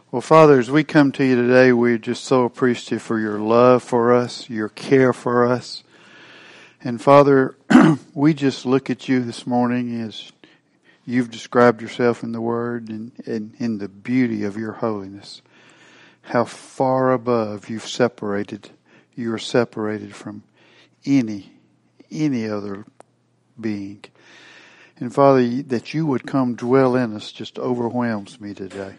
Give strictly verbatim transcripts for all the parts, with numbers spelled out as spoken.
Well, Father, as we come to you today, we're just so appreciative for your love for us, your care for us. And Father, we just look at you this morning as you've described yourself in the Word and, and in the beauty of your holiness. How far above you've separated, you are separated from any, any other being. And Father, that you would come dwell in us just overwhelms me today.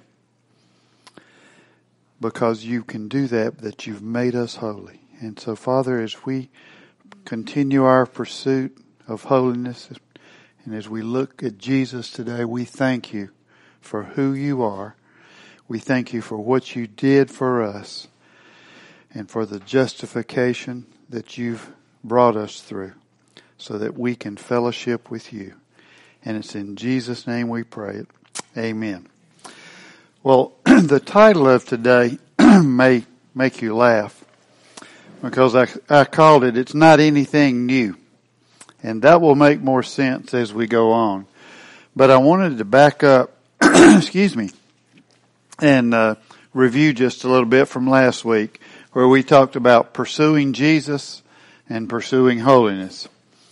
Because you can do that, that you've made us holy. And so, Father, as we continue our pursuit of holiness, and as we look at Jesus today, we thank you for who you are. We thank you for what you did for us and for the justification that you've brought us through so that we can fellowship with you. And it's in Jesus' name we pray it. Amen. Well, the title of today may make you laugh because I, I called it, It's Not Anything New. And that will make more sense as we go on. But I wanted to back up, excuse me, and uh, review just a little bit from last week where we talked about pursuing Jesus and pursuing holiness.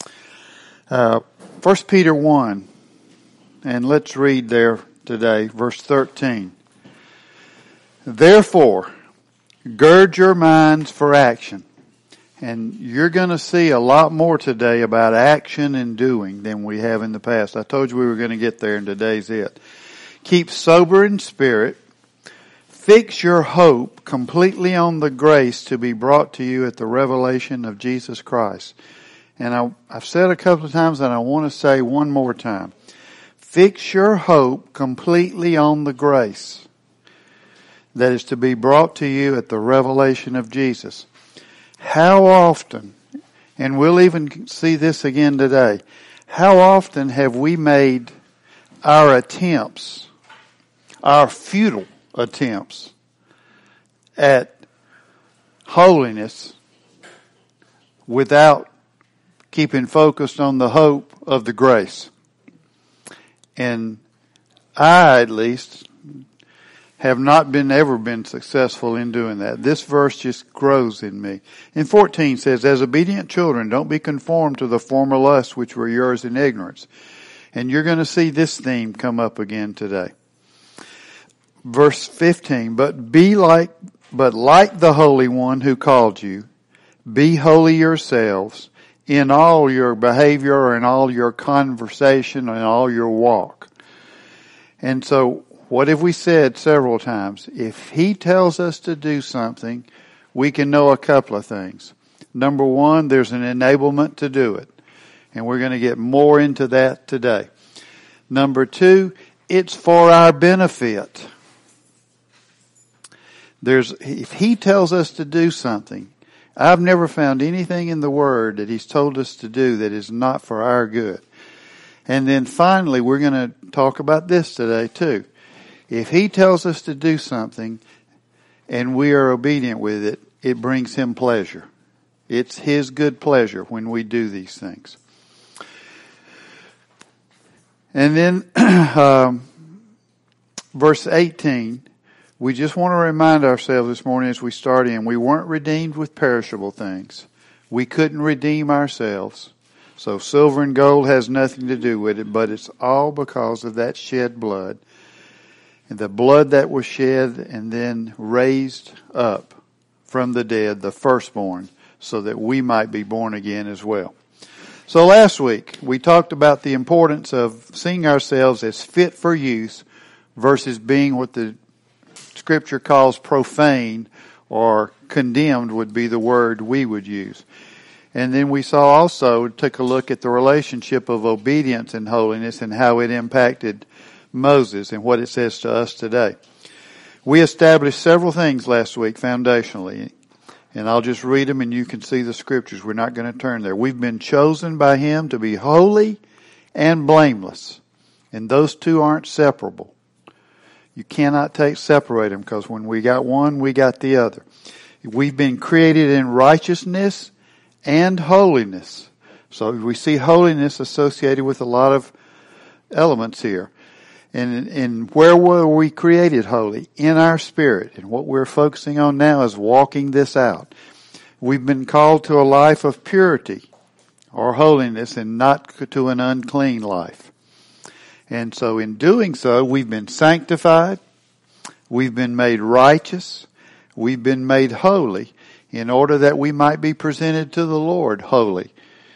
Uh, First Peter one, and let's read there today, verse thirteen. Therefore, gird your minds for action. And you're going to see a lot more today about action and doing than we have in the past. I told you we were going to get there, and today's it. Keep sober in spirit. Fix your hope completely on the grace to be brought to you at the revelation of Jesus Christ. And I, I've said a couple of times, and I want to say one more time. Fix your hope completely on the grace that is to be brought to you at the revelation of Jesus. How often, and we'll even see this again today, how often have we made our attempts, our futile attempts at holiness without keeping focused on the hope of the grace? And I, at least, have not been ever been successful in doing that. This verse just grows in me. In fourteen says, as obedient children, don't be conformed to the former lusts which were yours in ignorance. And you're going to see this theme come up again today. Verse fifteen, but be like, but like the Holy One who called you, be holy yourselves in all your behavior and all your conversation and all your walk. And so, what have we said several times? If He tells us to do something, we can know a couple of things. Number one, there's an enablement to do it. And we're going to get more into that today. Number two, it's for our benefit. There's, if He tells us to do something, I've never found anything in the Word that He's told us to do that is not for our good. And then finally, we're going to talk about this today too. If He tells us to do something and we are obedient with it, it brings Him pleasure. It's His good pleasure when we do these things. And then um, verse eighteen, we just want to remind ourselves this morning as we start in, we weren't redeemed with perishable things. We couldn't redeem ourselves. So silver and gold has nothing to do with it, but it's all because of that shed blood. And the blood that was shed and then raised up from the dead, the firstborn, so that we might be born again as well. So last week, we talked about the importance of seeing ourselves as fit for use versus being what the Scripture calls profane or condemned would be the word we would use. And then we saw also, took a look at the relationship of obedience and holiness and how it impacted Moses and what it says to us today. We established several things last week foundationally, and I'll just read them and you can see the scriptures. We're not going to turn there. We've been chosen by Him to be holy and blameless, and those two aren't separable. You cannot take separate them because when we got one, we got the other. We've been created in righteousness and holiness. So we see holiness associated with a lot of elements here. And, and where were we created holy? In our spirit. And what we're focusing on now is walking this out. We've been called to a life of purity or holiness and not to an unclean life. And so in doing so, we've been sanctified. We've been made righteous. We've been made holy in order that we might be presented to the Lord holy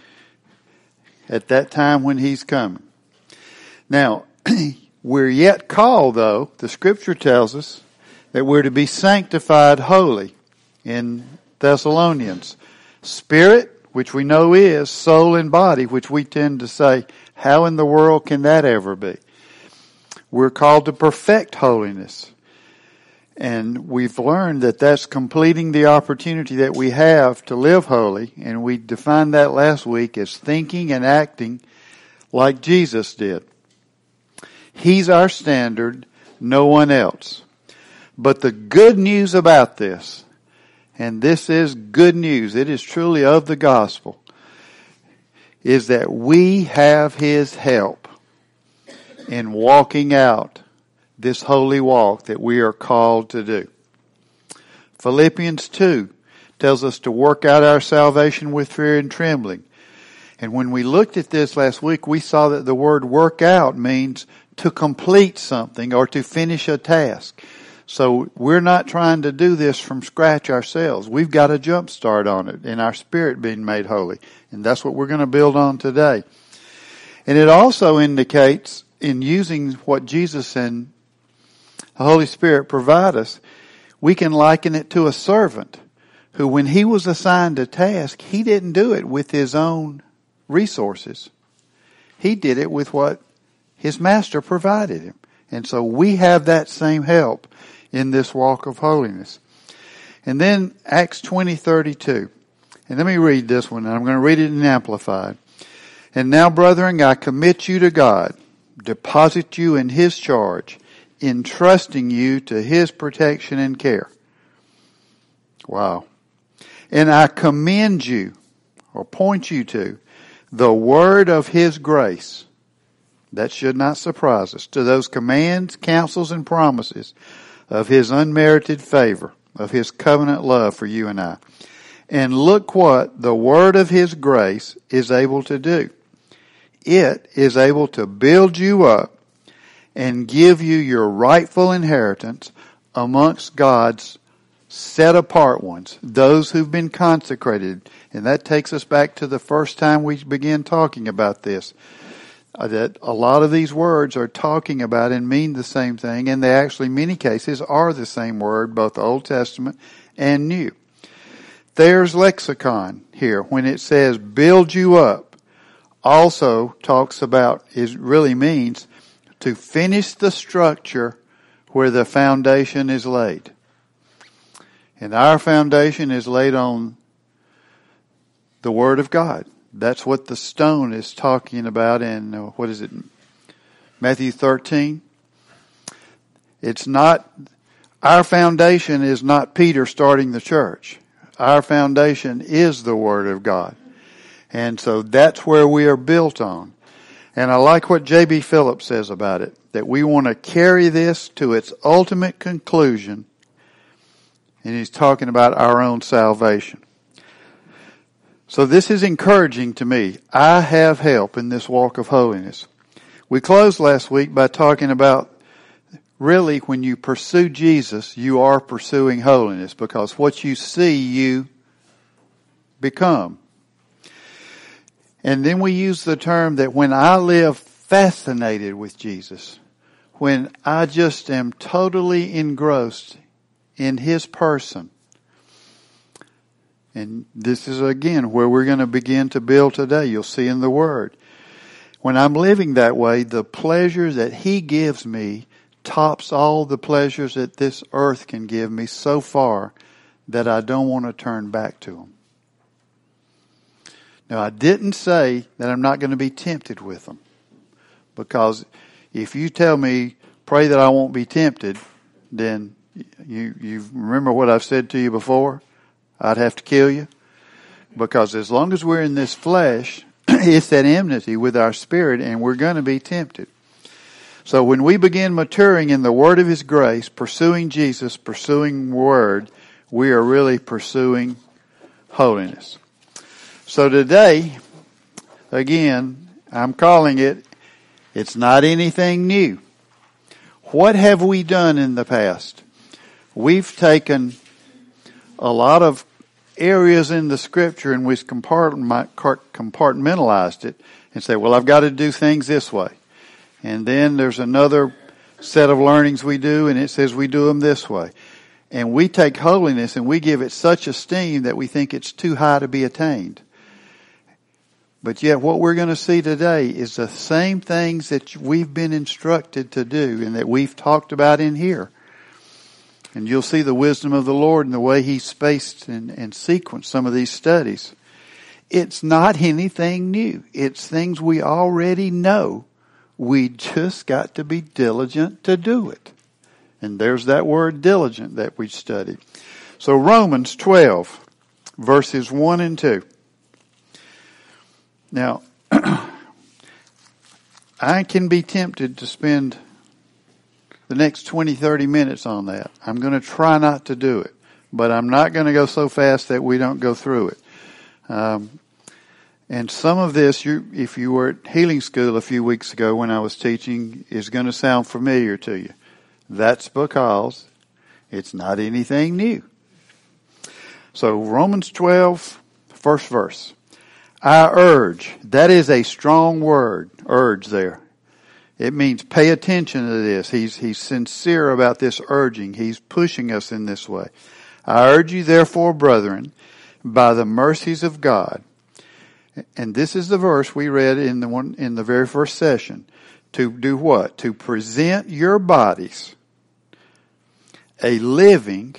at that time when He's coming. Now, we're yet called, though, the Scripture tells us that we're to be sanctified holy in Thessalonians. Spirit, which we know is, soul and body, which we tend to say, how in the world can that ever be? We're called to perfect holiness. And we've learned that that's completing the opportunity that we have to live holy. And we defined that last week as thinking and acting like Jesus did. He's our standard, no one else. But the good news about this, and this is good news, it is truly of the gospel, is that we have His help in walking out this holy walk that we are called to do. Philippians two tells us to work out our salvation with fear and trembling. And when we looked at this last week, we saw that the word work out means to complete something or to finish a task. So we're not trying to do this from scratch ourselves. We've got a jump start on it in our spirit being made holy. And that's what we're going to build on today. And it also indicates in using what Jesus and the Holy Spirit provide us, we can liken it to a servant who, when he was assigned a task, he didn't do it with his own resources. He did it with what his master provided him. And so we have that same help in this walk of holiness. And then Acts twenty thirty-two. And let me read this one, and I'm going to read it in Amplified. And now, brethren, I commit you to God, deposit you in His charge, entrusting you to His protection and care. Wow. And I commend you, or point you to, the word of His grace. That should not surprise us. To those commands, counsels, and promises of His unmerited favor, of His covenant love for you and I. And look what the word of His grace is able to do. It is able to build you up and give you your rightful inheritance amongst God's set apart ones, those who've been consecrated. And that takes us back to the first time we began talking about this. Uh, that a lot of these words are talking about and mean the same thing, and they actually, in many cases, are the same word, both the Old Testament and New. Thayer's lexicon here, when it says build you up, also talks about, it really means to finish the structure where the foundation is laid. And our foundation is laid on the Word of God. That's what the stone is talking about in, uh, what is it, Matthew thirteen. It's not, our foundation is not Peter starting the church. Our foundation is the Word of God. And so that's where we are built on. And I like what J B Phillips says about it, that we want to carry this to its ultimate conclusion. And he's talking about our own salvation. So this is encouraging to me. I have help in this walk of holiness. We closed last week by talking about really when you pursue Jesus, you are pursuing holiness, because what you see, you become. And then we use the term that when I live fascinated with Jesus, when I just am totally engrossed in His person. And this is again where we're going to begin to build today. You'll see in the Word. When I'm living that way, the pleasure that He gives me tops all the pleasures that this earth can give me so far that I don't want to turn back to them. Now, I didn't say that I'm not going to be tempted with them. Because if you tell me, pray that I won't be tempted, then you, you remember what I've said to you before? I'd have to kill you. Because as long as we're in this flesh, it's that enmity with our spirit, and we're going to be tempted. So when we begin maturing in the word of His grace, pursuing Jesus, pursuing word, we are really pursuing holiness. So today, again, I'm calling it, it's not anything new. What have we done in the past? We've taken a lot of areas in the Scripture and we've compartmentalized it and say, well, I've got to do things this way. And then there's another set of learnings we do and it says we do them this way. And we take holiness and we give it such esteem that we think it's too high to be attained. But yet what we're going to see today is the same things that we've been instructed to do and that we've talked about in here. And you'll see the wisdom of the Lord and the way He spaced and, and sequenced some of these studies. It's not anything new. It's things we already know. We just got to be diligent to do it. And there's that word diligent that we studied. So Romans twelve, verses one and two. Now, I can be tempted to spend the next twenty, thirty minutes on that. I'm going to try not to do it. But I'm not going to go so fast that we don't go through it. Um, and some of this, you, if you were at healing school a few weeks ago when I was teaching, is going to sound familiar to you. That's because it's not anything new. So Romans twelve, first verse. I urge, that is a strong word, urge there. It means pay attention to this. He's, he's sincere about this urging. He's pushing us in this way. I urge you therefore, brethren, by the mercies of God. And this is the verse we read in the one, in the very first session. To do what? To present your bodies a living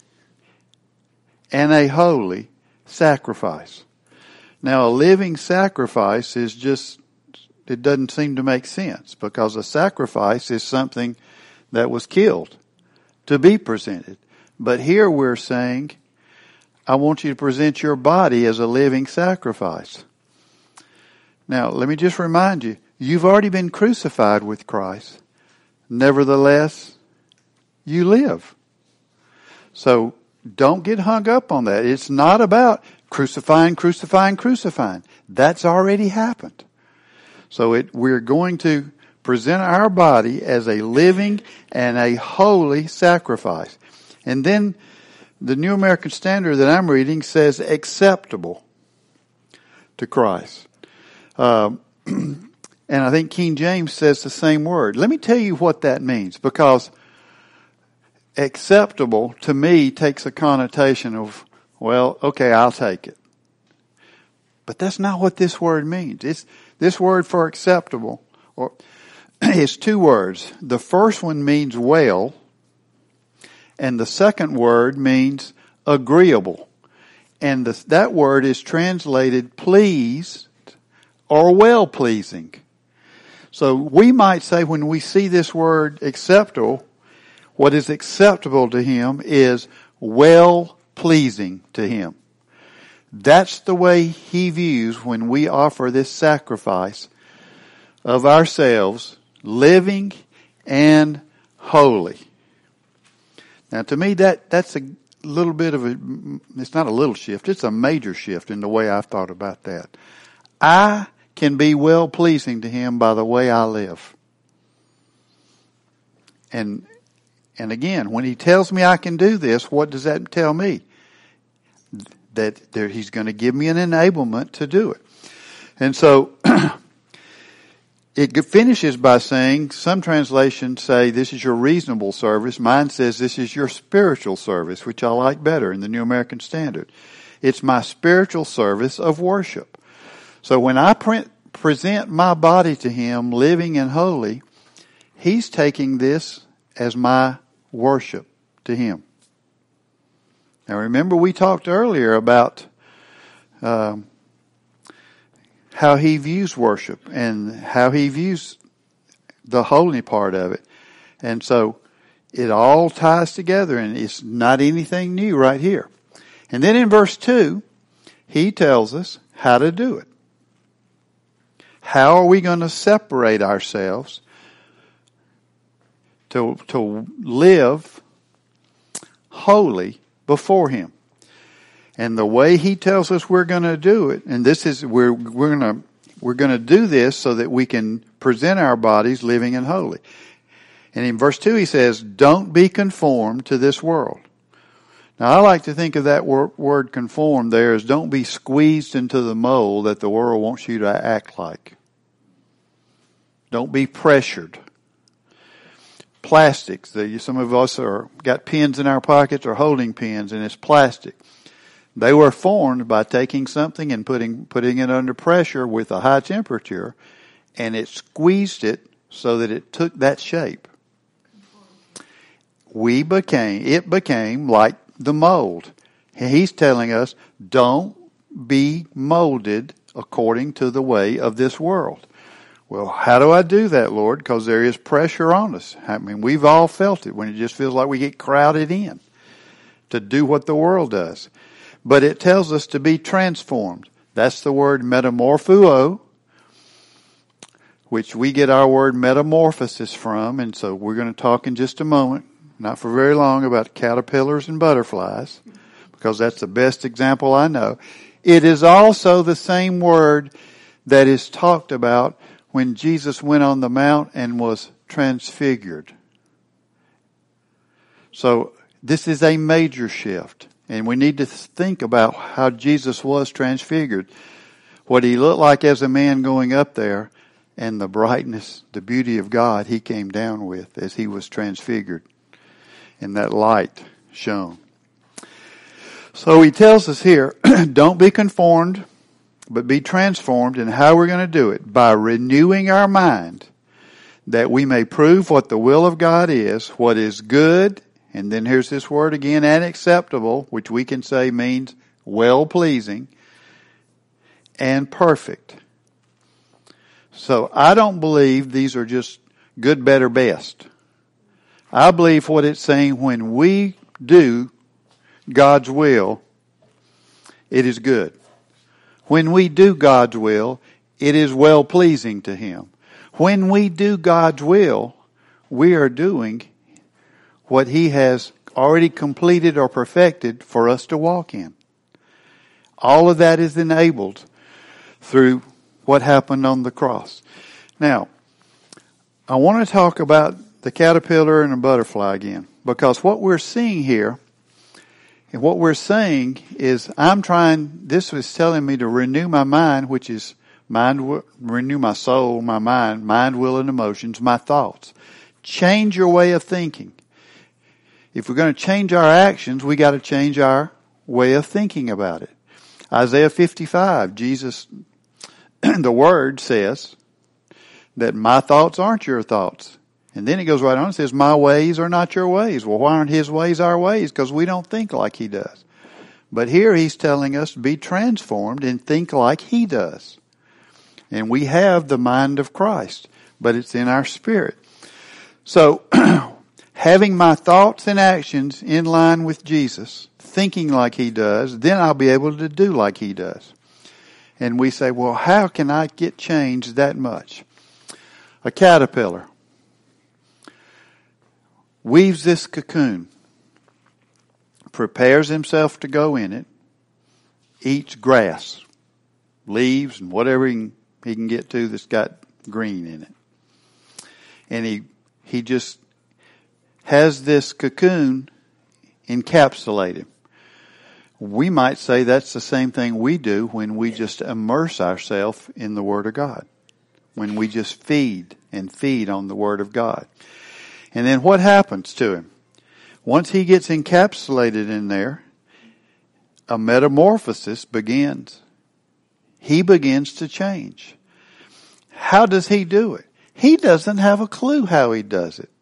and a holy sacrifice. Now, a living sacrifice is just, it doesn't seem to make sense because a sacrifice is something that was killed to be presented. But here we're saying, I want you to present your body as a living sacrifice. Now, let me just remind you, you've already been crucified with Christ. Nevertheless, you live. So don't get hung up on that. It's not about crucifying, crucifying, crucifying. That's already happened. So it, we're going to present our body as a living and a holy sacrifice. And then the New American Standard that I'm reading says acceptable to Christ. Um, and I think King James says the same word. Let me tell you what that means, because acceptable to me takes a connotation of, well, okay, I'll take it. But that's not what this word means. It's, this word for acceptable or is two words. The first one means well, and the second word means agreeable. And the, that word is translated pleased or well-pleasing. So we might say when we see this word acceptable, what is acceptable to Him is well-pleasing to Him. That's the way He views when we offer this sacrifice of ourselves, living and holy. Now to me that, that's a little bit of a, it's not a little shift, it's a major shift in the way I've thought about that. I can be well-pleasing to Him by the way I live. And, and again, when He tells me I can do this, what does that tell me? That there, He's going to give me an enablement to do it. And so, it finishes by saying, some translations say this is your reasonable service. Mine says this is your spiritual service, which I like better in the New American Standard. It's my spiritual service of worship. So when I pre- present my body to Him, living and holy, He's taking this as my worship to Him. Now remember we talked earlier about um, how He views worship and how He views the holy part of it. And so it all ties together and it's not anything new right here. And then in verse two, He tells us how to do it. How are we going to separate ourselves to, to live holy before Him. And the way He tells us we're going to do it, and this is, we're, we're going to, we're going to do this so that we can present our bodies living and holy. And in verse two He says, don't be conformed to this world. Now I like to think of that word, word conform there as don't be squeezed into the mold that the world wants you to act like. Don't be pressured. Plastics. The, some of us are got pens in our pockets or holding pens, and it's plastic. They were formed by taking something and putting putting it under pressure with a high temperature, and it squeezed it so that it took that shape. We became, it became like the mold. He's telling us, don't be molded according to the way of this world. Well, how do I do that, Lord? Because there is pressure on us. I mean, we've all felt it when it just feels like we get crowded in to do what the world does. But it tells us to be transformed. That's the word metamorpho, which we get our word metamorphosis from. And so we're going to talk in just a moment, not for very long, about caterpillars and butterflies, because that's the best example I know. It is also the same word that is talked about when Jesus went on the mount and was transfigured. So this is a major shift. And we need to think about how Jesus was transfigured. What He looked like as a man going up there, and the brightness, the beauty of God He came down with as He was transfigured. And that light shone. So He tells us here, don't be conformed, but be transformed. And how we're going to do it? By renewing our mind, that we may prove what the will of God is, what is good. And then here's this word again, and acceptable, which we can say means well-pleasing and perfect. So I don't believe these are just good, better, best. I believe what it's saying, when we do God's will, it is good. When we do God's will, it is well-pleasing to Him. When we do God's will, we are doing what He has already completed or perfected for us to walk in. All of that is enabled through what happened on the cross. Now, I want to talk about the caterpillar and the butterfly again, because what we're seeing here, and what we're saying is, I'm trying, this was telling me to renew my mind, which is mind, renew my soul, my mind, mind, will, and emotions, my thoughts. Change your way of thinking. If we're going to change our actions, we got to change our way of thinking about it. Isaiah fifty-five, Jesus, the Word says that my thoughts aren't your thoughts. And then He goes right on and says, my ways are not your ways. Well, why aren't His ways our ways? Because we don't think like He does. But here He's telling us to be transformed and think like He does. And we have the mind of Christ, but it's in our spirit. So, having my thoughts and actions in line with Jesus, thinking like He does, then I'll be able to do like He does. And we say, well, how can I get changed that much? A caterpillar weaves this cocoon, prepares himself to go in it, eats grass, leaves, and whatever he can, he can get to that's got green in it. And he he just has this cocoon encapsulated. We might say that's the same thing we do when we just immerse ourselves in the Word of God. When we just feed and feed on the Word of God. And then what happens to him? Once he gets encapsulated in there, a metamorphosis begins. He begins to change. How does he do it? He doesn't have a clue how he does it.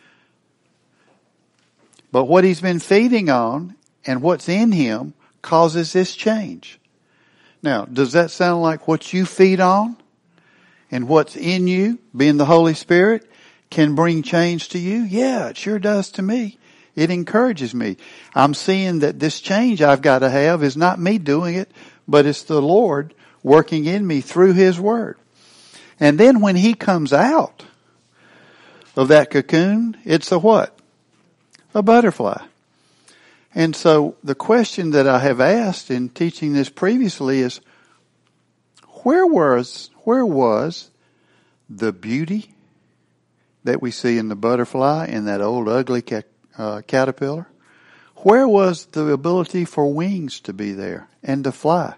But what he's been feeding on and what's in him causes this change. Now, does that sound like what you feed on and what's in you, being the Holy Spirit, can bring change to you? Yeah, it sure does to me. It encourages me. I'm seeing that this change I've got to have is not me doing it, but it's the Lord working in me through His Word. And then when He comes out, of that cocoon, it's a what? A butterfly. And so the question that I have asked in teaching this previously is, where was, where was the beauty that we see in the butterfly and that old ugly ca- uh, caterpillar? Where was the ability for wings to be there and to fly?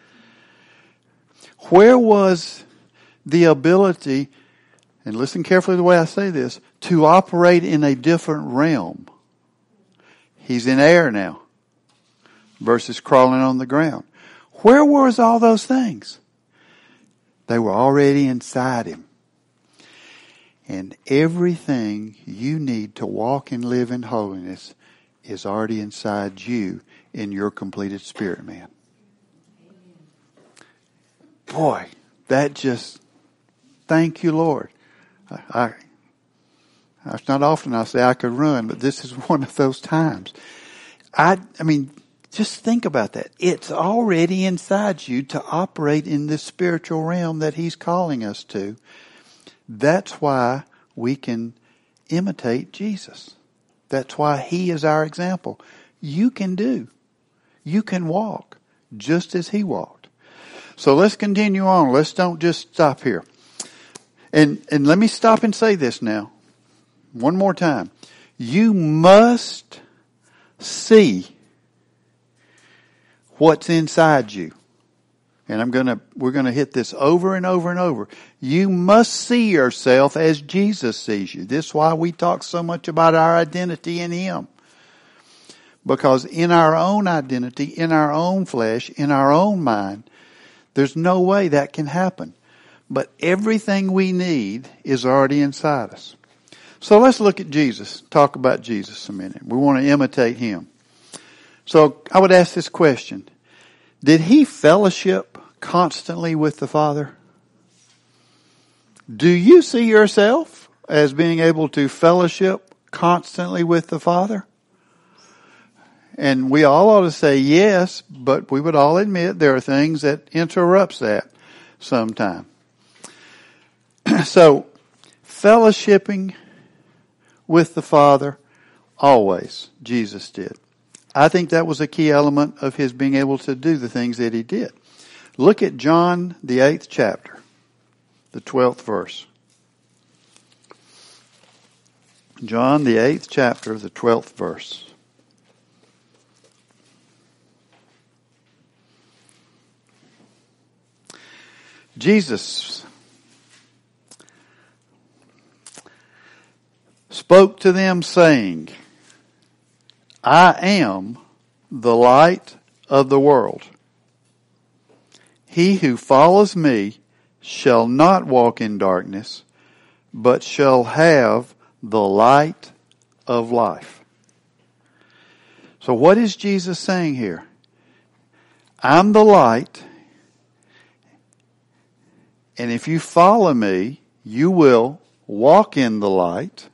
Where was the ability, and listen carefully to the way I say this, to operate in a different realm? He's in air now versus crawling on the ground. Where was all those things? They were already inside him. And everything you need to walk and live in holiness is already inside you in your completed spirit, man. Boy, that just, thank you, Lord. I, I It's not often I say I could run, but this is one of those times. I, I mean, just think about that. It's already inside you to operate in this spiritual realm that He's calling us to. That's why we can imitate Jesus. That's why He is our example. You can do. You can walk just as He walked. So let's continue on. Let's don't just stop here. And, and let me stop and say this now. One more time. You must see what's inside you. And I'm gonna, we're gonna hit this over and over and over. You must see yourself as Jesus sees you. This is why we talk so much about our identity in Him. Because in our own identity, in our own flesh, in our own mind, there's no way that can happen. But everything we need is already inside us. So let's look at Jesus, talk about Jesus a minute. We want to imitate Him. So I would ask this question. Did He fellowship constantly with the Father? Do you see yourself as being able to fellowship constantly with the Father? And we all ought to say yes, but we would all admit there are things that interrupts that sometime. So, fellowshipping with the Father, always, Jesus did. I think that was a key element of His being able to do the things that He did. Look at John, the eighth chapter, the twelfth verse. John, the eighth chapter, the twelfth verse. Jesus spoke to them saying, I am the light of the world. He who follows me shall not walk in darkness, but shall have the light of life. So what is Jesus saying here? I'm the light, and if you follow me, you will walk in the light,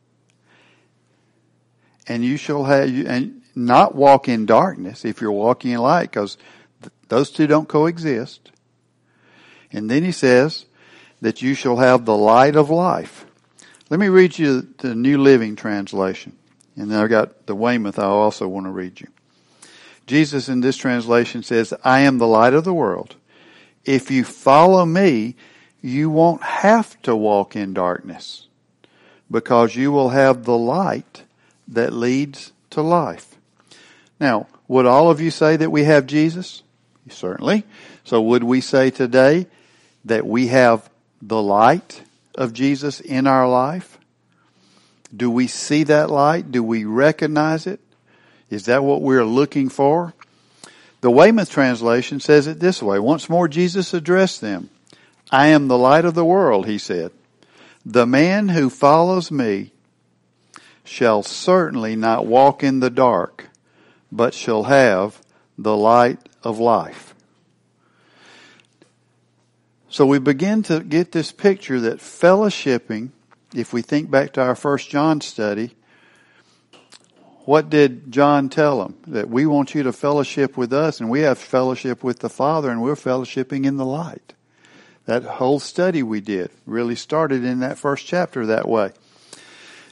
and you shall have, and not walk in darkness if you're walking in light, because th- those two don't coexist. And then he says that you shall have the light of life. Let me read you the New Living Translation. And then I've got the Weymouth I also want to read you. Jesus in this translation says, I am the light of the world. If you follow me, you won't have to walk in darkness, because you will have the light that leads to life. Now, would all of you say that we have Jesus? Certainly. So would we say today that we have the light of Jesus in our life? Do we see that light? Do we recognize it? Is that what we're looking for? The Weymouth translation says it this way. Once more, Jesus addressed them. I am the light of the world, he said. The man who follows me shall certainly not walk in the dark, but shall have the light of life. So we begin to get this picture that fellowshipping, if we think back to our first John study, what did John tell them? That we want you to fellowship with us, and we have fellowship with the Father, and we're fellowshipping in the light. That whole study we did really started in that first chapter that way.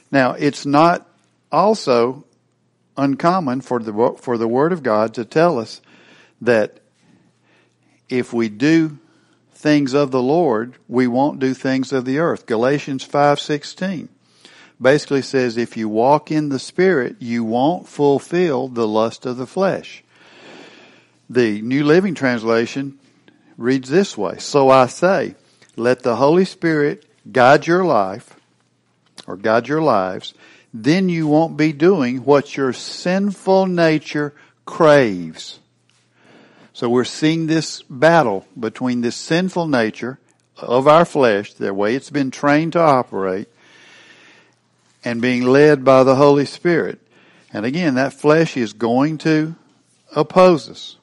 Now, it's not also uncommon for the, for the Word of God to tell us that if we do things of the Lord, we won't do things of the earth. Galatians five sixteen basically says if you walk in the Spirit, you won't fulfill the lust of the flesh. The New Living Translation reads this way: so I say, let the Holy Spirit guide your life, or guide your lives, then you won't be doing what your sinful nature craves. So we're seeing this battle between this sinful nature of our flesh, the way it's been trained to operate, and being led by the Holy Spirit. And again, that flesh is going to oppose us.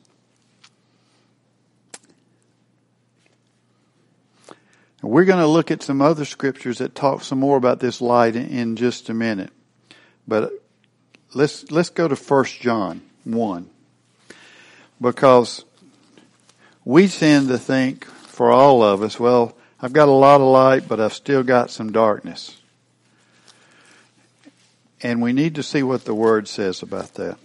We're going to look at some other scriptures that talk some more about this light in just a minute. But let's let's go to First John one. Because we tend to think, for all of us, well, I've got a lot of light, but I've still got some darkness. And we need to see what the Word says about that.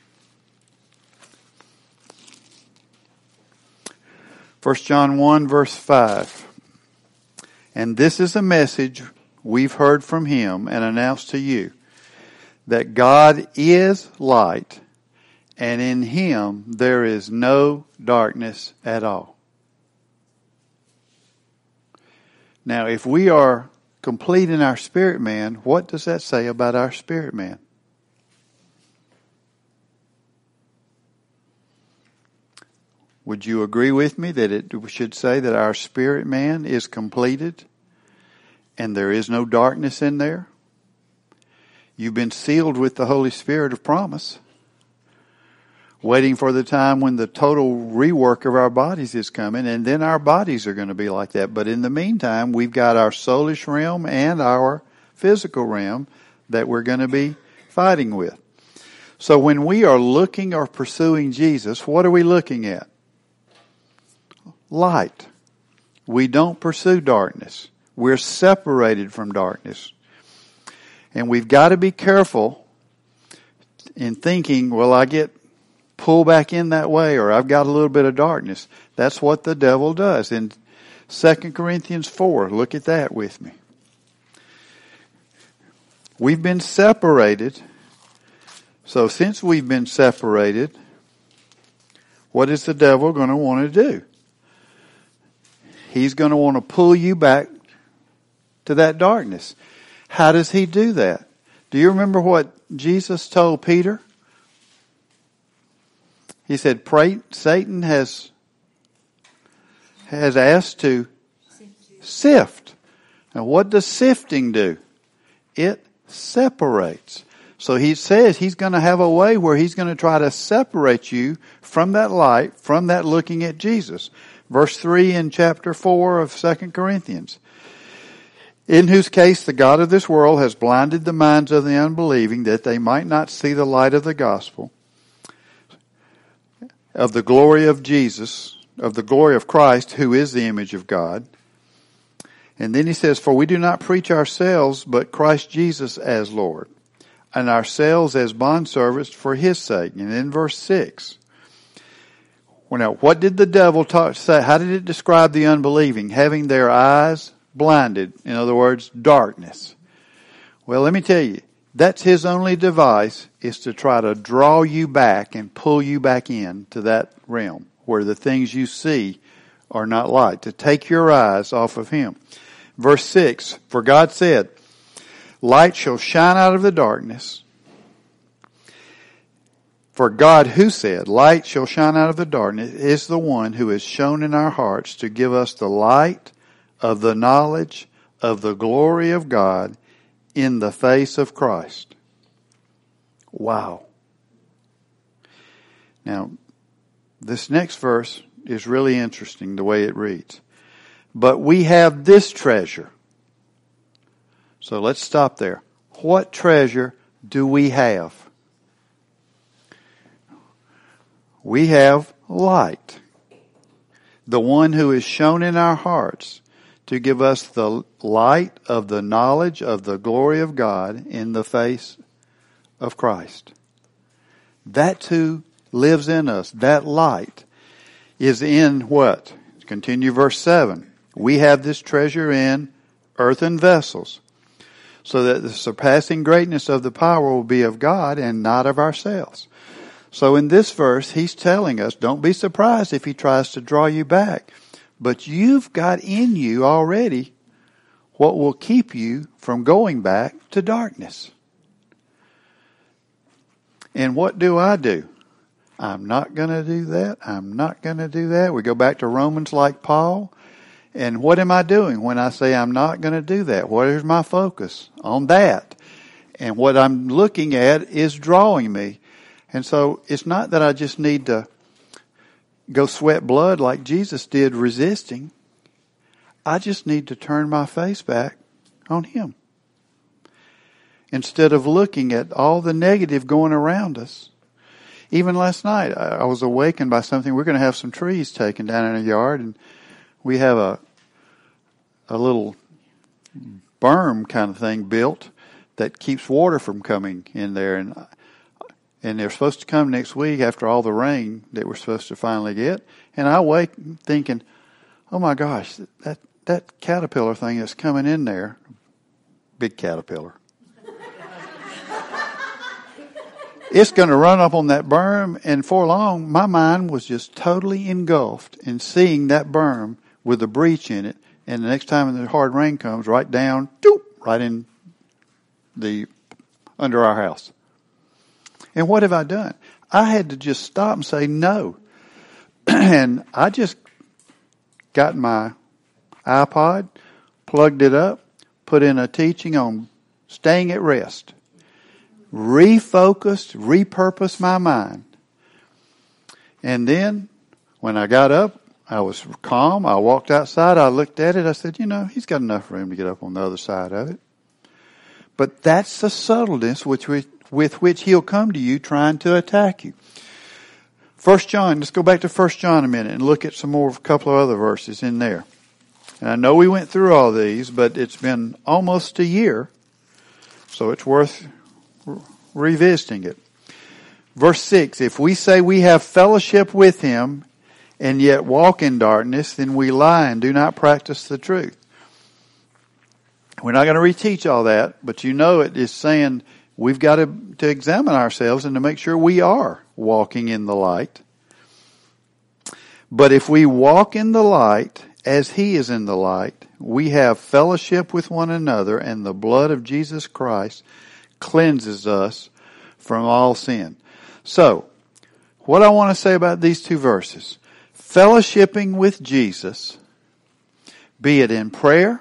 First John one, verse five. And this is a message we've heard from Him and announced to you, that God is light, and in Him there is no darkness at all. Now, if we are complete in our spirit man, what does that say about our spirit man? Would you agree with me that it should say that our spirit man is completed and there is no darkness in there? You've been sealed with the Holy Spirit of promise, waiting for the time when the total rework of our bodies is coming, and then our bodies are going to be like that. But in the meantime, we've got our soulish realm and our physical realm that we're going to be fighting with. So when we are looking or pursuing Jesus, what are we looking at? Light. We don't pursue darkness. We're separated from darkness. And we've got to be careful in thinking, well, I get pulled back in that way, or I've got a little bit of darkness. That's what the devil does. In Second Corinthians four, look at that with me. We've been separated. So since we've been separated, what is the devil going to want to do? He's going to want to pull you back to that darkness. How does he do that? Do you remember what Jesus told Peter? He said, Pray, Satan has, has asked to sift. Now what does sifting do? It separates. So he says he's going to have a way where he's going to try to separate you from that light, from that looking at Jesus. Verse three in chapter four of Second Corinthians. In whose case the God of this world has blinded the minds of the unbelieving, that they might not see the light of the gospel, of the glory of Jesus, of the glory of Christ, who is the image of God. And then he says, for we do not preach ourselves, but Christ Jesus as Lord, and ourselves as bondservants for His sake. And then verse six. Well, now, what did the devil talk, say? How did it describe the unbelieving? Having their eyes blinded. In other words, darkness. Well, let me tell you, that's his only device, is to try to draw you back and pull you back in to that realm where the things you see are not light, to take your eyes off of Him. Verse six, for God said, light shall shine out of the darkness. For God who said, light shall shine out of the darkness, is the one who has shone in our hearts to give us the light of the knowledge of the glory of God in the face of Christ. Wow. Now, this next verse is really interesting the way it reads. But we have this treasure. So let's stop there. What treasure do we have? We have light. The one who is shown in our hearts to give us the light of the knowledge of the glory of God in the face of Christ. That's who lives in us. That light is in what? Continue verse seven. We have this treasure in earthen vessels, so that the surpassing greatness of the power will be of God and not of ourselves. So in this verse, he's telling us, don't be surprised if he tries to draw you back. But you've got in you already what will keep you from going back to darkness. And what do I do? I'm not going to do that. I'm not going to do that. We go back to Romans like Paul. And what am I doing when I say I'm not going to do that? What is my focus? On that. And what I'm looking at is drawing me. And so it's not that I just need to go sweat blood like Jesus did resisting. I just need to turn my face back on Him. Instead of looking at all the negative going around us. Even last night, I was awakened by something. We're going to have some trees taken down in our yard, and we have a a little berm kind of thing built that keeps water from coming in there. And and they're supposed to come next week after all the rain that we're supposed to finally get. And I wake thinking, oh my gosh, that, that caterpillar thing that's coming in there, big caterpillar, it's going to run up on that berm. And for long, my mind was just totally engulfed in seeing that berm with a breach in it. And the next time the hard rain comes, right down, doop, right in the under our house. And what have I done? I had to just stop and say no. And I just got my iPod, plugged it up, put in a teaching on staying at rest. Refocused, repurposed my mind. And then when I got up, I was calm. I walked outside. I looked at it. I said, you know, he's got enough room to get up on the other side of it. But that's the subtleness which we, with which he'll come to you trying to attack you. First John, let's go back to First John a minute and look at some more, a couple of other verses in there. And I know we went through all these, but it's been almost a year, so it's worth re- revisiting it. Verse six, if we say we have fellowship with him and yet walk in darkness, then we lie and do not practice the truth. We're not going to reteach all that, but you know it is saying we've got to, to examine ourselves and to make sure we are walking in the light. But if we walk in the light as he is in the light, we have fellowship with one another, and the blood of Jesus Christ cleanses us from all sin. So, what I want to say about these two verses, fellowshipping with Jesus, be it in prayer,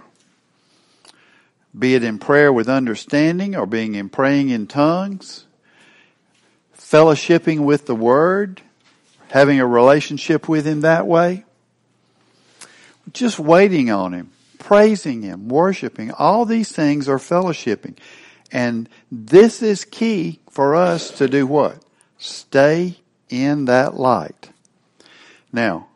be it in prayer with understanding, or being in praying in tongues, fellowshipping with the Word, having a relationship with him that way, just waiting on him, praising him, worshiping, all these things are fellowshipping. And this is key for us to do what? Stay in that light. Now,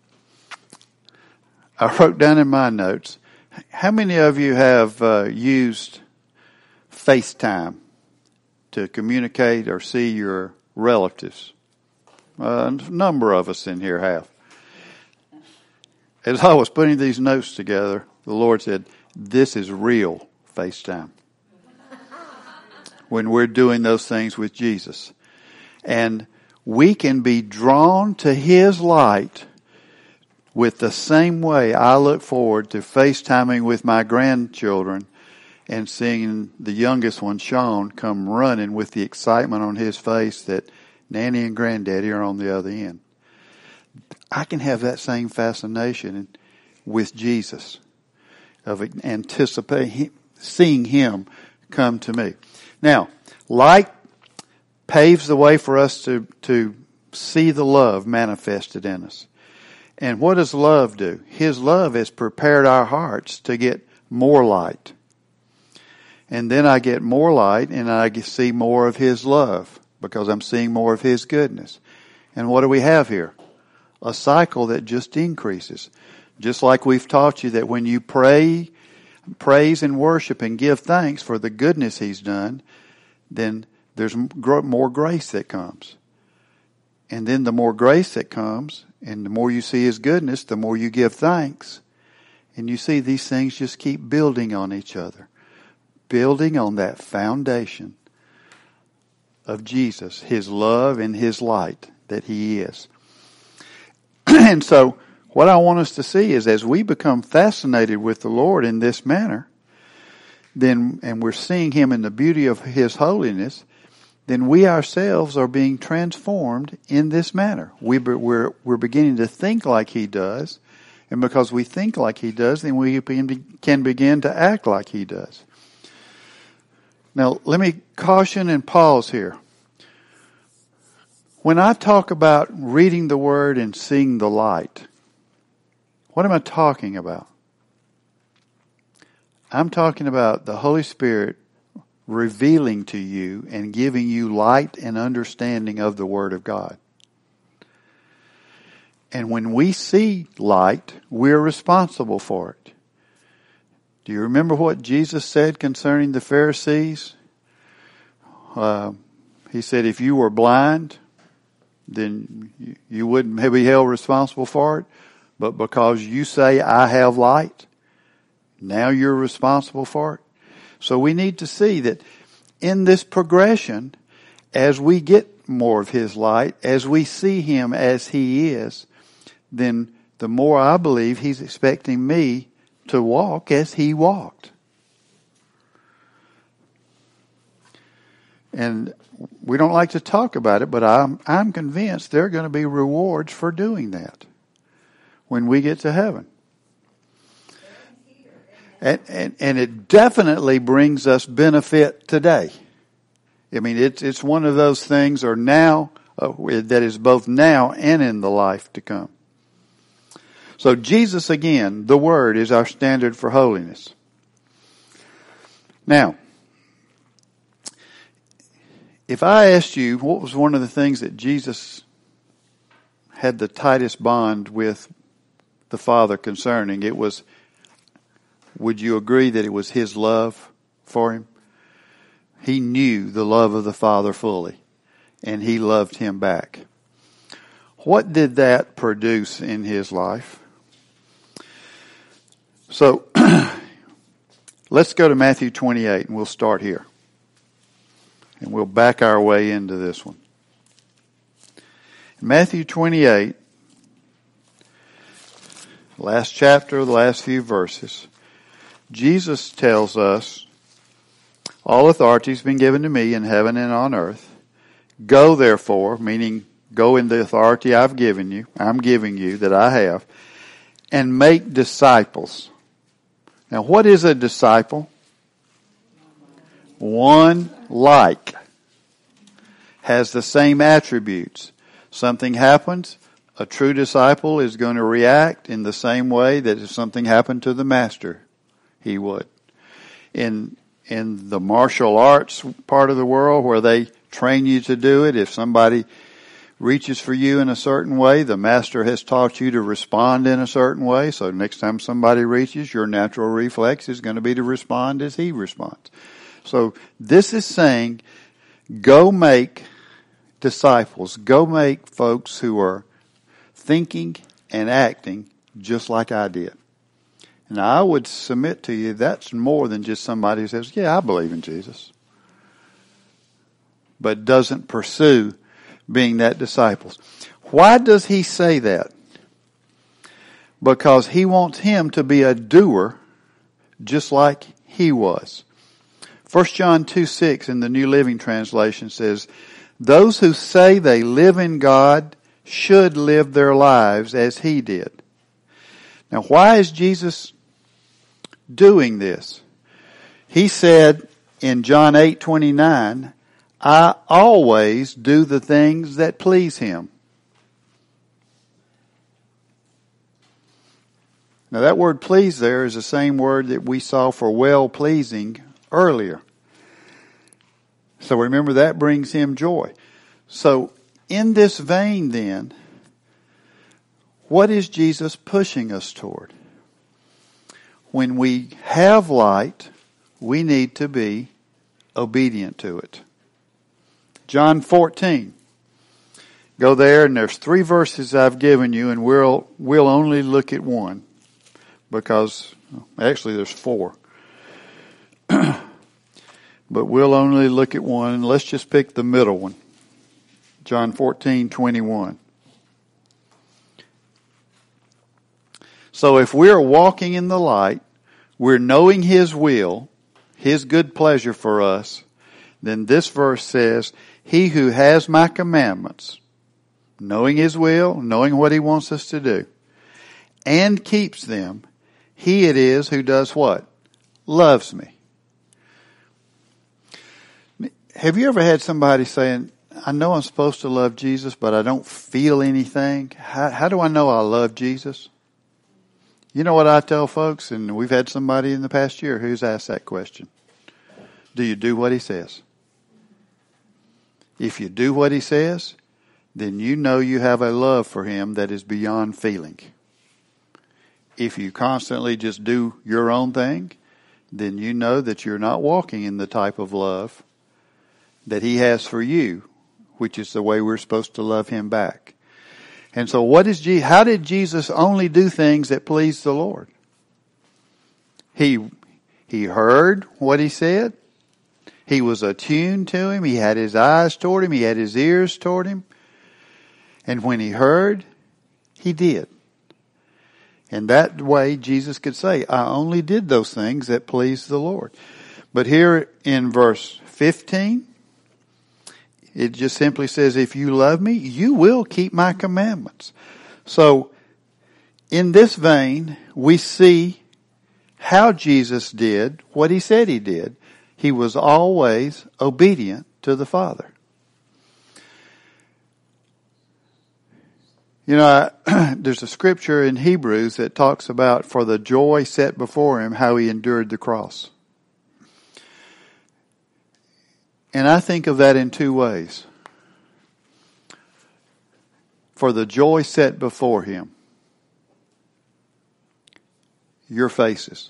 I wrote down in my notes, how many of you have uh, used FaceTime to communicate or see your relatives? Uh, a number of us in here have. As I was putting these notes together, the Lord said, this is real FaceTime. When we're doing those things with Jesus. And we can be drawn to his light with the same way I look forward to FaceTiming with my grandchildren and seeing the youngest one, Sean, come running with the excitement on his face that Nanny and Granddaddy are on the other end. I can have that same fascination with Jesus of anticipating, seeing him come to me. Now, light paves the way for us to, to see the love manifested in us. And what does love do? His love has prepared our hearts to get more light. And then I get more light and I see more of his love because I'm seeing more of his goodness. And what do we have here? A cycle that just increases. Just like we've taught you that when you pray, praise and worship and give thanks for the goodness He's done, then there's more grace that comes. And then the more grace that comes, and the more you see His goodness, the more you give thanks. And you see these things just keep building on each other. Building on that foundation of Jesus, His love and His light that He is. And so, what I want us to see is as we become fascinated with the Lord in this manner, then, and we're seeing Him in the beauty of His holiness, then we ourselves are being transformed in this manner. We, we're, we're beginning to think like He does, and because we think like He does, then we can begin to act like He does. Now, let me caution and pause here. When I talk about reading the Word and seeing the light, what am I talking about? I'm talking about the Holy Spirit revealing to you and giving you light and understanding of the Word of God. And when we see light, we're responsible for it. Do you remember what Jesus said concerning the Pharisees? Uh, he said, if you were blind, then you, you wouldn't be held responsible for it. But because you say, I have light, now you're responsible for it. So we need to see that in this progression, as we get more of His light, as we see Him as He is, then the more I believe He's expecting me to walk as He walked. And we don't like to talk about it, but I'm, I'm convinced there are going to be rewards for doing that when we get to heaven. And, and, and it definitely brings us benefit today. I mean, it's, it's one of those things are now, uh, that is both now and in the life to come. So Jesus, again, the Word is our standard for holiness. Now, if I asked you what was one of the things that Jesus had the tightest bond with the Father concerning, it was, would you agree that it was His love for Him? He knew the love of the Father fully, and He loved Him back. What did that produce in His life? So, let's go to Matthew twenty-eight, and we'll start here. And we'll back our way into this one. In Matthew twenty-eight, last chapter, the last few verses, Jesus tells us, all authority has been given to me in heaven and on earth. Go therefore, meaning go in the authority I've given you, I'm giving you, that I have, and make disciples. Now, what is a disciple? One like. Has the same attributes. Something happens, a true disciple is going to react in the same way that if something happened to the master, he would. In in the martial arts part of the world where they train you to do it, if somebody reaches for you in a certain way, the master has taught you to respond in a certain way. So next time somebody reaches, your natural reflex is going to be to respond as he responds. So this is saying, go make disciples. Go make folks who are thinking and acting just like I did. And I would submit to you that's more than just somebody who says, yeah, I believe in Jesus, but doesn't pursue being that disciples. Why does he say that? Because he wants him to be a doer just like he was. First John two six in the New Living Translation says, those who say they live in God should live their lives as he did. Now, why is Jesus doing this? He said in John eight twenty-nine, I always do the things that please him. Now that word please there is the same word that we saw for well-pleasing earlier. So remember, that brings him joy. So in this vein then, What is Jesus pushing us toward? When we have light, we need to be obedient to it. John fourteen. Go there, and there's three verses I've given you, and we'll we'll only look at one because actually there's four. But we'll only look at one, and let's just pick the middle one. John fourteen twenty-one. So if we're walking in the light, we're knowing His will, His good pleasure for us, then this verse says, He who has my commandments, knowing His will, knowing what He wants us to do, and keeps them, he it is who does what? Loves me. Have you ever had somebody saying, I know I'm supposed to love Jesus, but I don't feel anything. How, how do I know I love Jesus? You know what I tell folks, and we've had somebody in the past year who's asked that question. Do you do what He says? If you do what He says, then you know you have a love for Him that is beyond feeling. If you constantly just do your own thing, then you know that you're not walking in the type of love that He has for you, which is the way we're supposed to love Him back. And so what is Je- how did Jesus only do things that pleased the Lord? He, he heard what He said. He was attuned to Him. He had His eyes toward Him. He had His ears toward Him. And when He heard, He did. And that way Jesus could say, I only did those things that pleased the Lord. But here in verse fifteen, it just simply says, if you love me, you will keep my commandments. So, in this vein, we see how Jesus did what He said He did. He was always obedient to the Father. You know, there's a scripture in Hebrews that talks about for the joy set before Him, how He endured the cross. And I think of that in two ways. For the joy set before Him, your faces,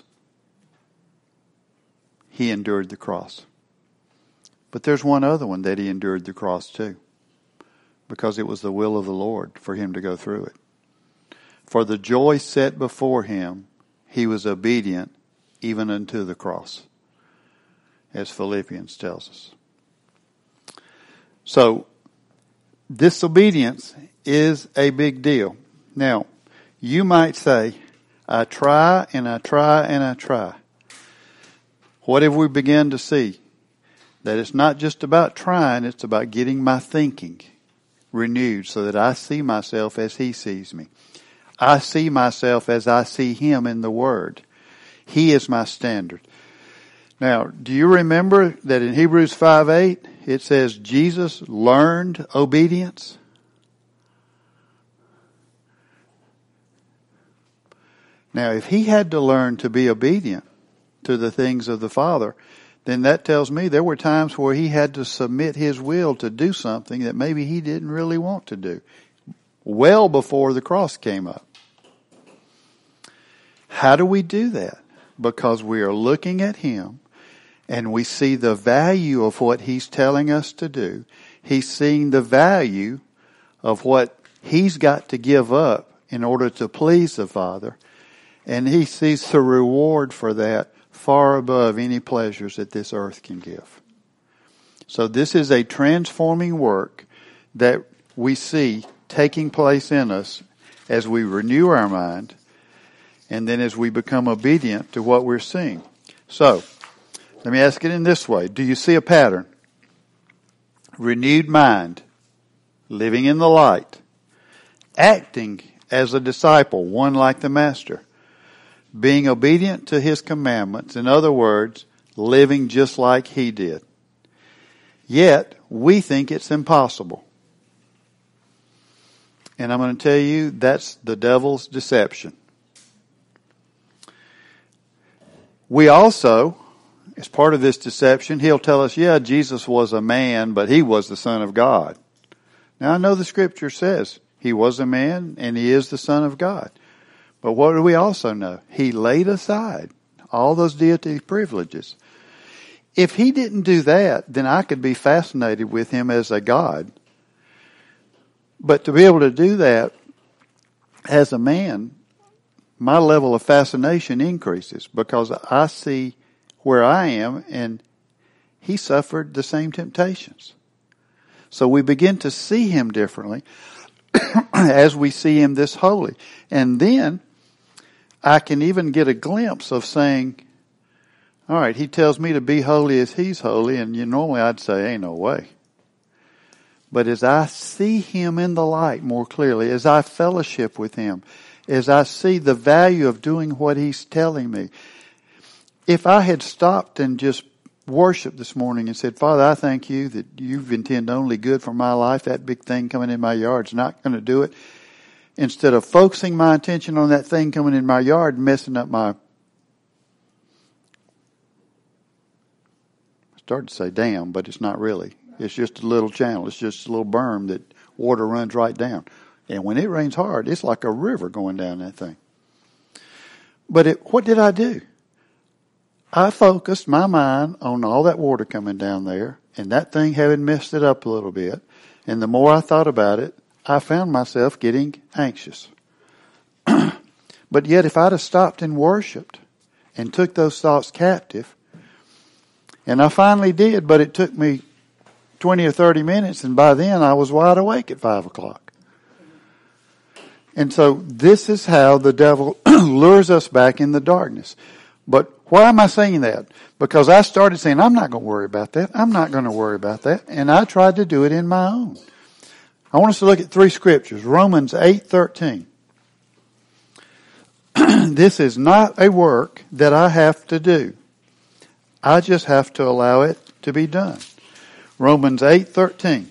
He endured the cross. But there's one other one that He endured the cross too, because it was the will of the Lord for Him to go through it. For the joy set before Him, He was obedient even unto the cross, as Philippians tells us. So, disobedience is a big deal. Now, you might say, I try and I try and I try. What have we begun to see? That it's not just about trying, it's about getting my thinking renewed so that I see myself as He sees me. I see myself as I see Him in the Word. He is my standard. Now, do you remember that in Hebrews five eight, it says Jesus learned obedience? Now, if He had to learn to be obedient to the things of the Father, then that tells me there were times where He had to submit His will to do something that maybe He didn't really want to do, well before the cross came up. How do we do that? Because we are looking at Him and we see the value of what He's telling us to do. He's seeing the value of what He's got to give up in order to please the Father. And He sees the reward for that far above any pleasures that this earth can give. So this is a transforming work that we see taking place in us as we renew our mind and then as we become obedient to what we're seeing. So, let me ask it in this way. Do you see a pattern? Renewed mind, living in the light, acting as a disciple, one like the Master, being obedient to His commandments, in other words, living just like He did. Yet, we think it's impossible. And I'm going to tell you, that's the devil's deception. We also, as part of this deception, he'll tell us, yeah, Jesus was a man, but He was the Son of God. Now, I know the Scripture says He was a man and he is the Son of God. But what do we also know? He laid aside all those deity privileges. If he didn't do that, then I could be fascinated with him as a God. But to be able to do that as a man, my level of fascination increases because I see where I am and he suffered the same temptations. So we begin to see him differently as we see him this holy. And then I can even get a glimpse of saying, all right, he tells me to be holy as he's holy, and you normally I'd say, ain't no way. But as I see him in the light more clearly, as I fellowship with him, as I see the value of doing what he's telling me, if I had stopped and just worshiped this morning and said, Father, I thank you that you've intended only good for my life, that big thing coming in my yard's not going to do it. Instead of focusing my attention on that thing coming in my yard and messing up my, I started to say dam, but it's not really. It's just a little channel. It's just a little berm that water runs right down. And when it rains hard, it's like a river going down that thing. But it, what did I do? I focused my mind on all that water coming down there and that thing having messed it up a little bit. And the more I thought about it, I found myself getting anxious. But yet if I'd have stopped and worshiped and took those thoughts captive, and I finally did, but it took me twenty or thirty minutes, and by then I was wide awake at five o'clock. And so this is how the devil lures us back in the darkness. But why am I saying that? Because I started saying, I'm not going to worry about that. I'm not going to worry about that. And I tried to do it in my own. I want us to look at three scriptures. Romans eight thirteen. This is not a work that I have to do. I just have to allow it to be done. Romans eight thirteen.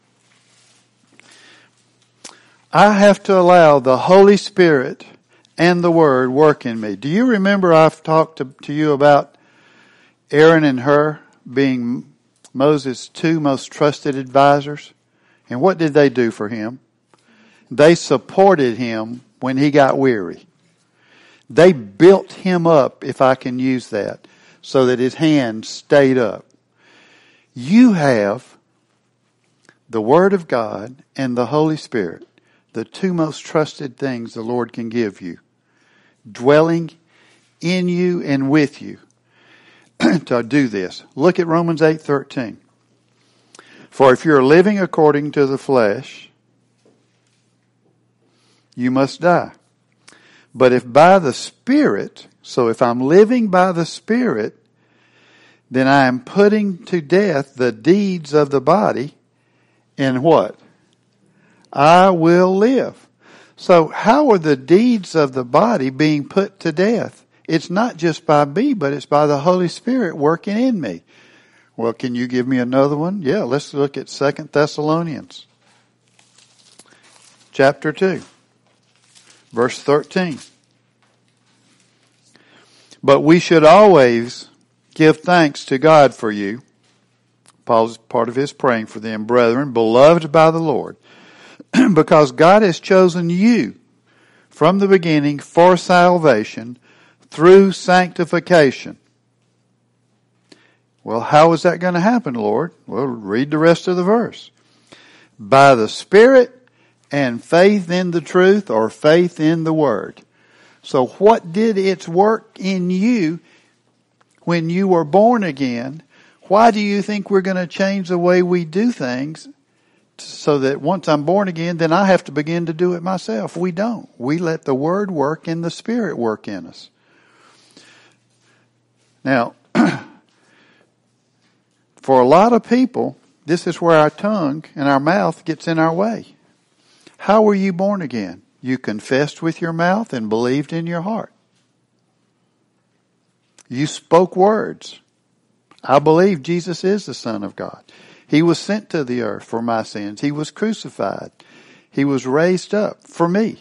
I have to allow the Holy Spirit and the Word work in me. Do you remember I've talked to, to you about Aaron and Hur being Moses' two most trusted advisors? And what did they do for him? They supported him when he got weary. They built him up, if I can use that, so that his hands stayed up. You have the Word of God and the Holy Spirit, the two most trusted things the Lord can give you, dwelling in you and with you to do this. Look at Romans eight thirteen. For if you're living according to the flesh, you must die. But if by the Spirit, so if I'm living by the Spirit, then I am putting to death the deeds of the body, and what? I will live. So how are the deeds of the body being put to death? It's not just by me, but it's by the Holy Spirit working in me. Well, can you give me another one? Yeah, let's look at Second Thessalonians chapter two, verse thirteen. But we should always give thanks to God for you. Paul's part of his praying for them, brethren, beloved by the Lord, because God has chosen you from the beginning for salvation through sanctification. Well, how is that going to happen, Lord? Well, read the rest of the verse. By the Spirit and faith in the truth, or faith in the Word. So what did its work in you when you were born again? Why do you think we're going to change the way we do things so that once I'm born again, then I have to begin to do it myself? We don't. We let the Word work and the Spirit work in us. Now, for a lot of people, this is where our tongue and our mouth gets in our way. How were you born again? You confessed with your mouth and believed in your heart. You spoke words. I believe Jesus is the Son of God. He was sent to the earth for my sins. He was crucified. He was raised up for me.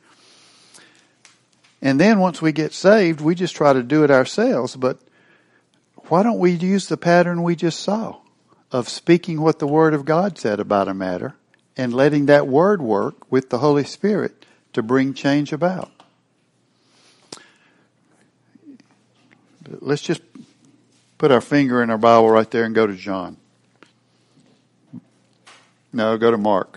And then once we get saved, we just try to do it ourselves. But why don't we use the pattern we just saw of speaking what the Word of God said about a matter and letting that word work with the Holy Spirit to bring change about. Let's just put our finger in our Bible right there and go to John. No, go to Mark.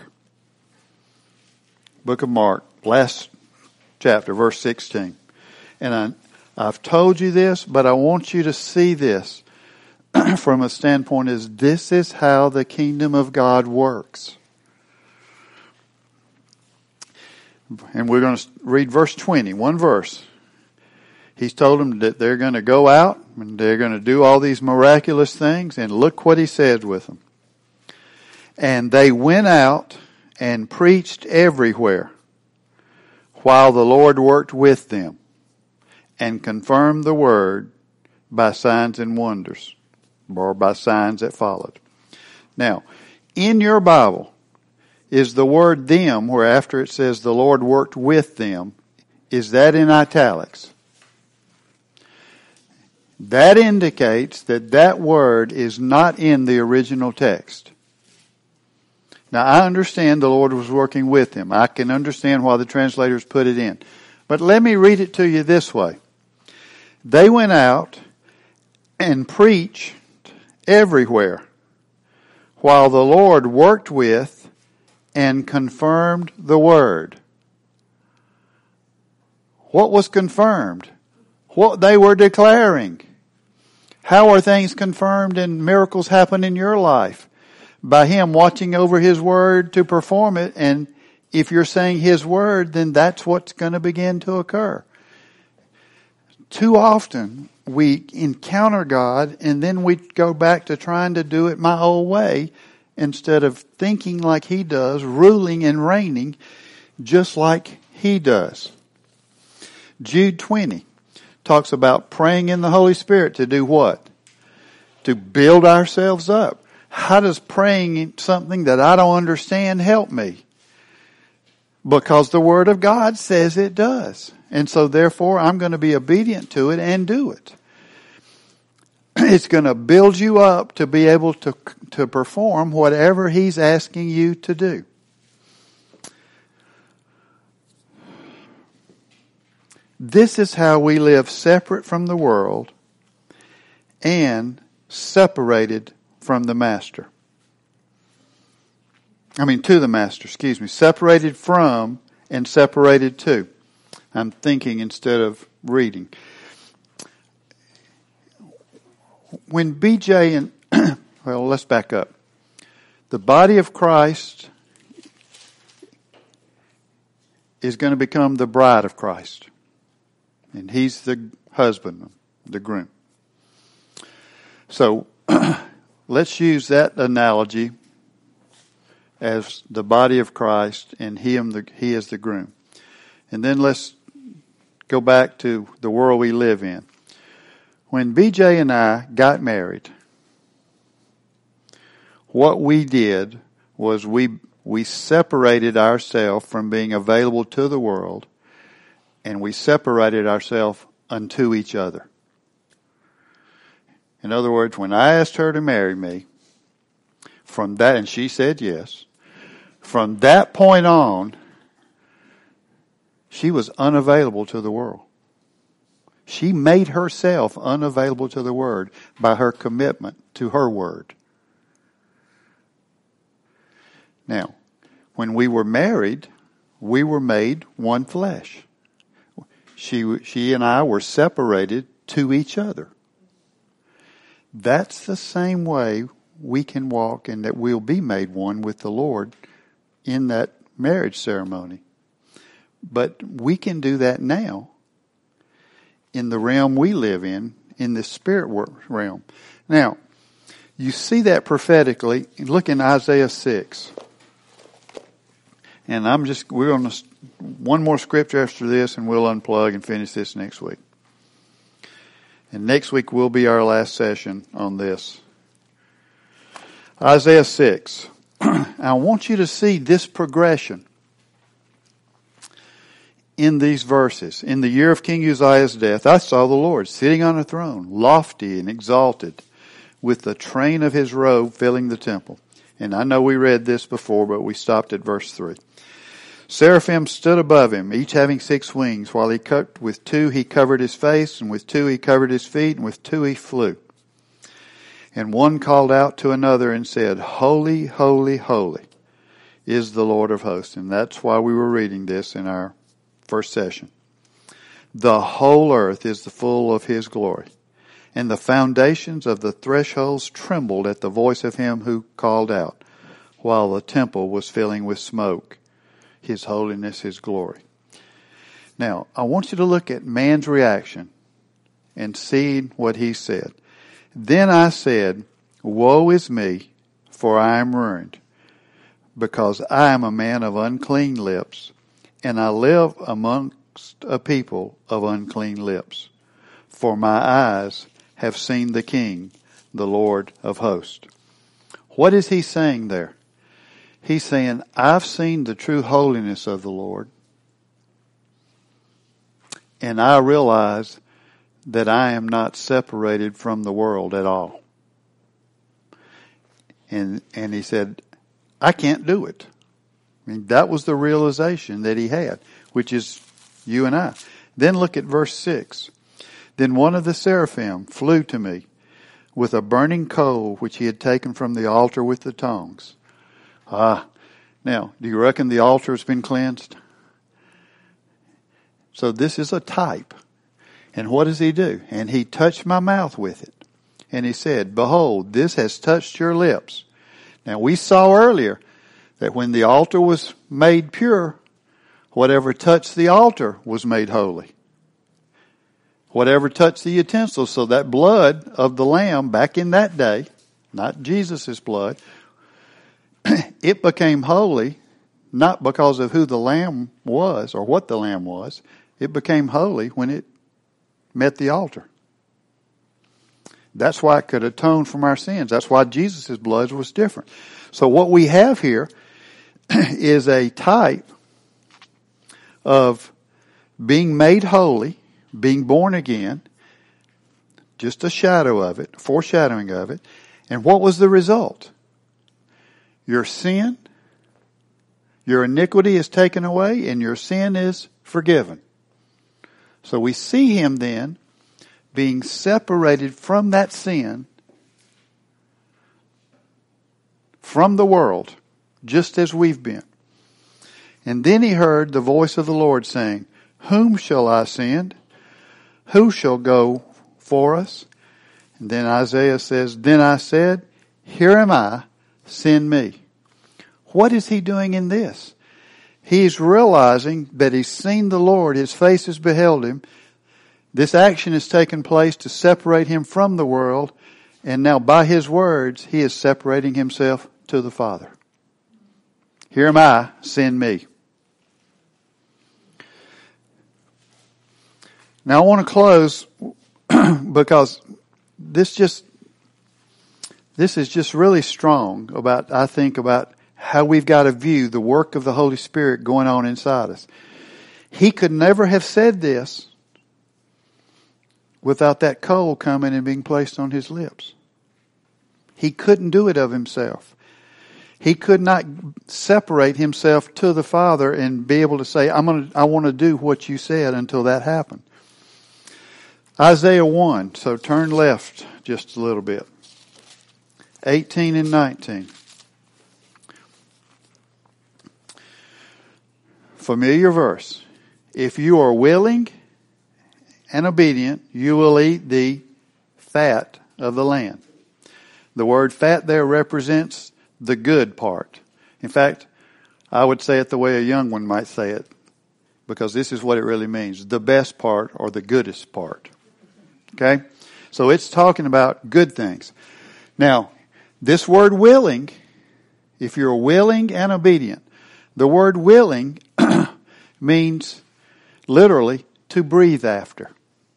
Book of Mark, last chapter, verse sixteen. And I, I've told you this, but I want you to see this from a standpoint is this is how the kingdom of God works. And we're going to read verse twenty, one verse. He's told them that they're going to go out and they're going to do all these miraculous things. And look what he said with them. And they went out and preached everywhere while the Lord worked with them and confirmed the word by signs and wonders, or by signs that followed. Now, in your Bible is the word them, where after it says the Lord worked with them, is that in italics? That indicates that that word is not in the original text. Now, I understand the Lord was working with him. I can understand why the translators put it in. But let me read it to you this way. They went out and preached everywhere while the Lord worked with and confirmed the word. What was confirmed? What they were declaring. How are things confirmed and miracles happen in your life? By him watching over his word to perform it. And if you're saying his word, then that's what's going to begin to occur. Too often we encounter God and then we go back to trying to do it my old way instead of thinking like he does, ruling and reigning just like he does. Jude twenty talks about praying in the Holy Spirit to do what? To build ourselves up. How does praying something that I don't understand help me? Because the Word of God says it does. And so therefore I'm going to be obedient to it and do it. It's going to build you up to be able to, to perform whatever He's asking you to do. This is how we live separate from the world and separated from the Master. I mean, to the Master, excuse me. Separated from and separated to. I'm thinking instead of reading. When B J and, well, let's back up. The body of Christ is going to become the bride of Christ. And he's the husband, the groom. So, let's use that analogy as the body of Christ and him, the, he is the groom. And then let's go back to the world we live in. When B J and I got married, what we did was we we separated ourselves from being available to the world, and we separated ourselves unto each other. In other words, when I asked her to marry me, from that, and she said yes, from that point on, she was unavailable to the world. She made herself unavailable to the Word by her commitment to her Word. Now, when we were married, we were made one flesh. She, she and I were separated to each other. That's the same way we can walk and that we'll be made one with the Lord in that marriage ceremony. But we can do that now in the realm we live in, in the spirit realm. Now, you see that prophetically. Look in Isaiah six. And I'm just, we're on to one more scripture after this and we'll unplug and finish this next week. And next week will be our last session on this. Isaiah six. I want you to see this progression in these verses. In the year of King Uzziah's death, I saw the Lord sitting on a throne, lofty and exalted, with the train of his robe filling the temple. And I know we read this before, but we stopped at verse three. Seraphim stood above him, each having six wings. While he cut with two he covered his face, and with two he covered his feet, and with two he flew. And one called out to another and said, Holy, holy, holy is the Lord of hosts. And that's why we were reading this in our first session. The whole earth is full of his glory. And the foundations of the thresholds trembled at the voice of him who called out, while the temple was filling with smoke. His holiness, his glory. Now, I want you to look at man's reaction and see what he said. Then I said, Woe is me, for I am ruined, because I am a man of unclean lips, and I live amongst a people of unclean lips. For my eyes have seen the King, the Lord of hosts. What is he saying there? He's saying, I've seen the true holiness of the Lord, and I realize that I am not separated from the world at all. And and he said, I can't do it. I mean, that was the realization that he had, which is you and I. Then look at verse six. Then one of the seraphim flew to me with a burning coal which he had taken from the altar with the tongs. Ah, now, do you reckon the altar has been cleansed? So this is a type. And what does he do? And he touched my mouth with it. And he said, Behold, this has touched your lips. Now we saw earlier that when the altar was made pure, whatever touched the altar was made holy. Whatever touched the utensils, so that blood of the lamb back in that day, not Jesus' blood, it became holy, not because of who the lamb was or what the lamb was. It became holy when it met the altar. That's why it could atone from our sins. That's why Jesus' blood was different. So what we have here is a type of being made holy, being born again, just a shadow of it, foreshadowing of it. And what was the result? Your sin, your iniquity is taken away, and your sin is forgiven. So we see him then being separated from that sin, from the world, just as we've been. And then he heard the voice of the Lord saying, Whom shall I send? Who shall go for us? And then Isaiah says, Then I said, Here am I, send me. What is he doing in this? He's realizing that he's seen the Lord, his face has beheld him. This action has taken place to separate him from the world, and now by his words, he is separating himself to the Father. Here am I, send me. Now I want to close because this just, this is just really strong about, I think, about how we've got to view the work of the Holy Spirit going on inside us. He could never have said this without that coal coming and being placed on his lips. He couldn't do it of himself. He could not separate himself to the Father and be able to say, I'm going to, I want to do what you said until that happened. Isaiah one, so turn left just a little bit. eighteen and nineteen. Familiar verse. If you are willing and obedient, you will eat the fat of the land. The word fat there represents the good part. In fact, I would say it the way a young one might say it, because this is what it really means. The best part or the goodest part. Okay? So it's talking about good things. Now, this word willing, if you're willing and obedient, the word willing means literally to breathe after.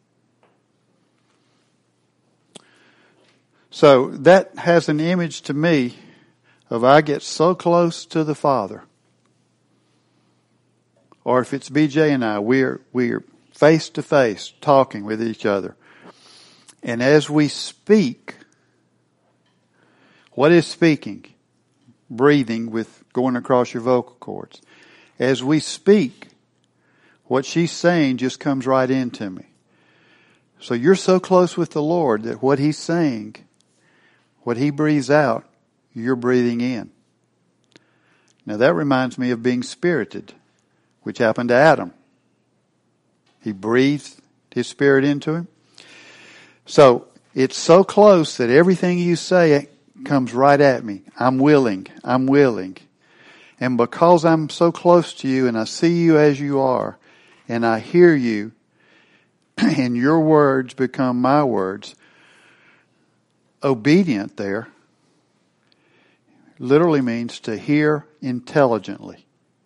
So that has an image to me of I get so close to the Father. Or if it's B J and I, we're, we're face to face talking with each other. And as we speak, what is speaking? breathing with going across your vocal cords. As we speak, what she's saying just comes right into me. So you're so close with the Lord that what He's saying, what He breathes out, you're breathing in. Now that reminds me of being spirited, which happened to Adam. He breathed His Spirit into him. So it's so close that everything you say comes right at me. I'm willing. I'm willing. And because I'm so close to you and I see you as you are and I hear you and your words become my words, obedient there literally means to hear intelligently.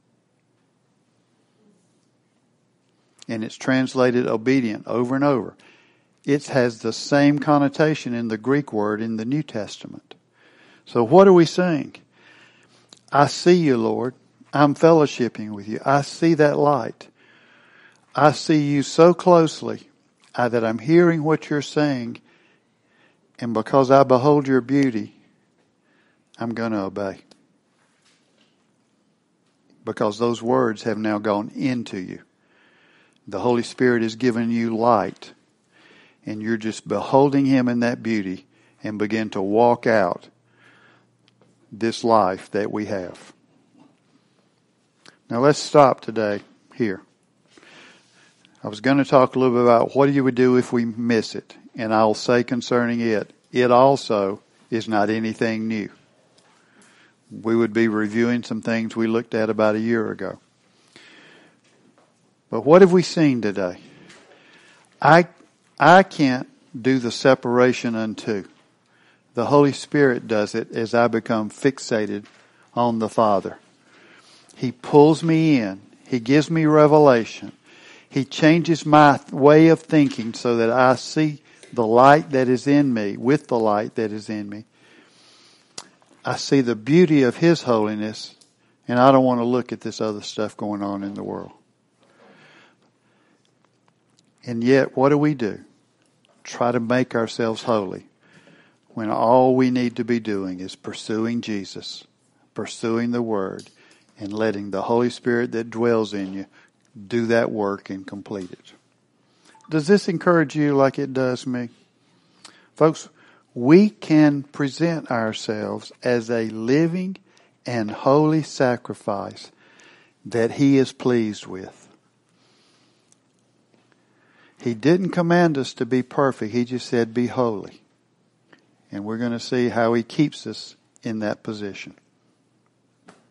And it's translated obedient over and over. It has the same connotation in the Greek word in the New Testament. So what are we saying? I see you, Lord. I'm fellowshipping with you. I see that light. I see you so closely uh, that I'm hearing what you're saying. And because I behold your beauty, I'm going to obey. Because those words have now gone into you. The Holy Spirit has given you light. And you're just beholding Him in that beauty and begin to walk out this life that we have. Now let's stop today here. I was going to talk a little bit about what you would do if we miss it. And I'll say concerning it, it also is not anything new. We would be reviewing some things we looked at about a year ago. But what have we seen today? I I can't do the separation unto. The Holy Spirit does it as I become fixated on the Father. He pulls me in. He gives me revelation. He changes my way of thinking so that I see the light that is in me with the light that is in me. I see the beauty of His holiness, and I don't want to look at this other stuff going on in the world. And yet, what do we do? Try to make ourselves holy when all we need to be doing is pursuing Jesus, pursuing the Word, and letting the Holy Spirit that dwells in you do that work and complete it. Does this encourage you like it does me? Folks, we can present ourselves as a living and holy sacrifice that He is pleased with. He didn't command us to be perfect. He just said, be holy. And we're going to see how He keeps us in that position.